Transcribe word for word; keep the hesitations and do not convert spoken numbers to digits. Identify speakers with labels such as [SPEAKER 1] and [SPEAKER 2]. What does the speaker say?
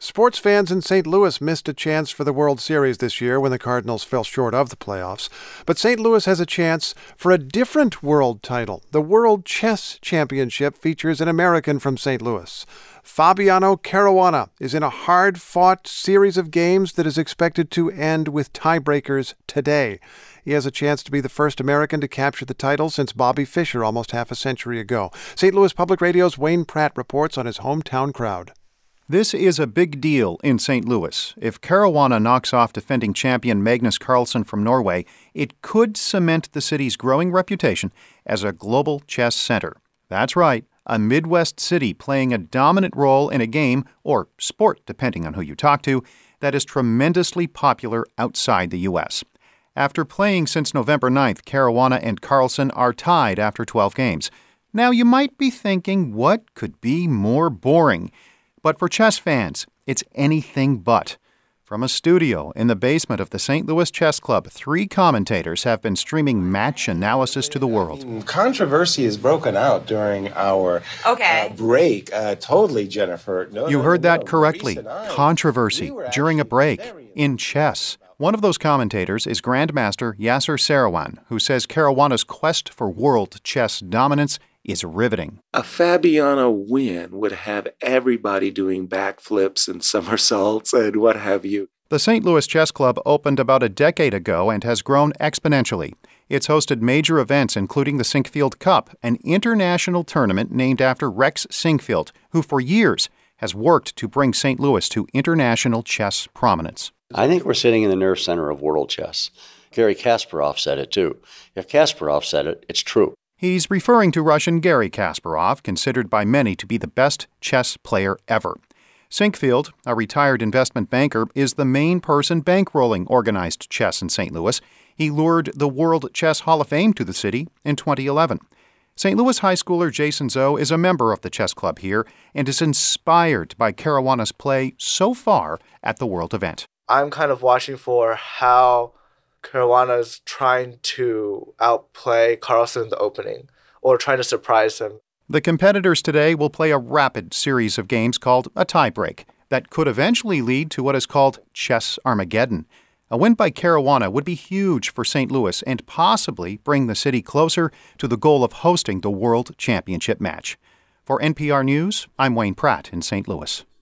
[SPEAKER 1] Sports fans in Saint Louis missed a chance for the World Series this year when the Cardinals fell short of the playoffs. But Saint Louis has a chance for a different world title. The World Chess Championship features an American from Saint Louis. Fabiano Caruana is in a hard-fought series of games that is expected to end with tiebreakers today. He has a chance to be the first American to capture the title since Bobby Fischer almost half a century ago. Saint Louis Public Radio's Wayne Pratt reports on his hometown crowd.
[SPEAKER 2] This is a big deal in Saint Louis. If Caruana knocks off defending champion Magnus Carlsen from Norway, it could cement the city's growing reputation as a global chess center. That's right, a Midwest city playing a dominant role in a game, or sport depending on who you talk to, that is tremendously popular outside the U S. After playing since November ninth, Caruana and Carlsen are tied after twelve games. Now you might be thinking, what could be more boring? But for chess fans, it's anything but. From a studio in the basement of the Saint Louis Chess Club, three commentators have been streaming match analysis to the world.
[SPEAKER 3] Controversy is broken out during our
[SPEAKER 4] okay.
[SPEAKER 3] uh, break. Uh, totally, Jennifer. No,
[SPEAKER 2] you
[SPEAKER 3] no,
[SPEAKER 2] heard
[SPEAKER 3] no,
[SPEAKER 2] that
[SPEAKER 3] no.
[SPEAKER 2] correctly. Controversy
[SPEAKER 3] we
[SPEAKER 2] during a break in chess. One of those commentators is Grandmaster Yasser Seirawan, who says Caruana's quest for world chess dominance is riveting.
[SPEAKER 5] A Fabiano win would have everybody doing backflips and somersaults and what have you.
[SPEAKER 2] The Saint Louis Chess Club opened about a decade ago and has grown exponentially. It's hosted major events including the Sinquefield Cup, an international tournament named after Rex Sinquefield, who for years has worked to bring Saint Louis to international chess prominence.
[SPEAKER 6] I think we're sitting in the nerve center of world chess. Garry Kasparov said it too. If Kasparov said it, it's true.
[SPEAKER 2] He's referring to Russian Garry Kasparov, considered by many to be the best chess player ever. Sinquefield, a retired investment banker, is the main person bankrolling organized chess in Saint Louis. He lured the World Chess Hall of Fame to the city in twenty eleven. Saint Louis high schooler Jason Zoe is a member of the chess club here and is inspired by Caruana's play so far at the world event.
[SPEAKER 7] I'm kind of watching for how Caruana is trying to outplay Carlsen in the opening or trying to surprise him.
[SPEAKER 2] The competitors today will play a rapid series of games called a tiebreak that could eventually lead to what is called Chess Armageddon. A win by Caruana would be huge for Saint Louis and possibly bring the city closer to the goal of hosting the World Championship match. For N P R News, I'm Wayne Pratt in Saint Louis.